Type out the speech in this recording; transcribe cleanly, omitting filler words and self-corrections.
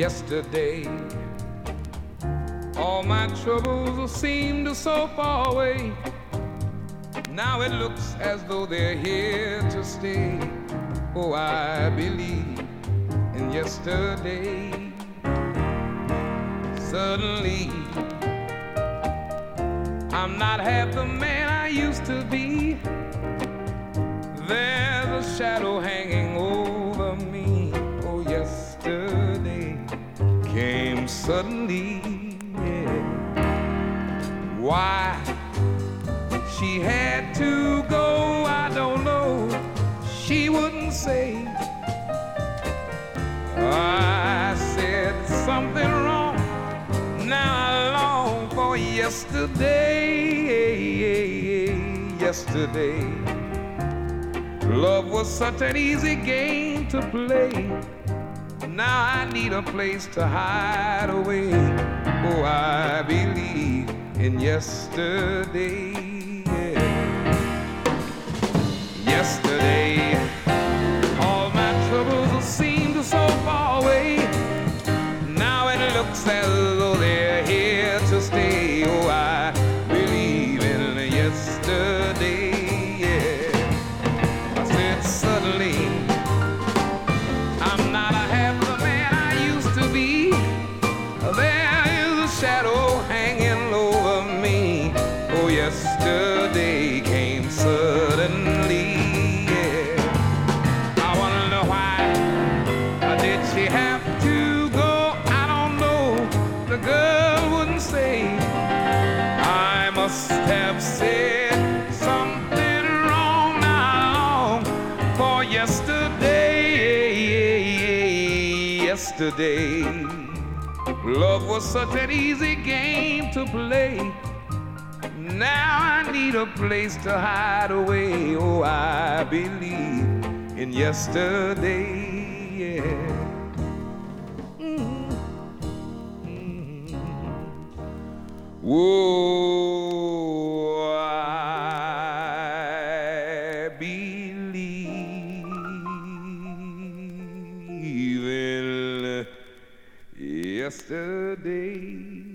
yesterday. All my troubles seemed so far away. Now it looks as though they're here to stay. Oh, I believe in yesterday. Suddenly, I'm not half the man I used to be. There's a shadow hanging over me. Oh, yesterday came suddenly. Yeah. Why she had to go, I don't know. She wouldn't say. I said something wrong. Now I long for yesterday. Yesterday, love was such an easy game to play. Now I need a place to hide away. Oh, I believe in yesterday. Yesterday, all my troubles seemed so far away. Now it looks as though they're here to stay. Oh, I believe in yesterday. Yeah. I said suddenly, I'm not half the man I used to be. There is a shadow hanging over me. Oh, yesterday came suddenly. She have to go, I don't know. The girl wouldn't say. I must have said something wrong now. For yesterday, yesterday, love was such an easy game to play. Now I need a place to hide away. Oh, I believe in yesterday. Yeah. Oh, I believe in yesterday.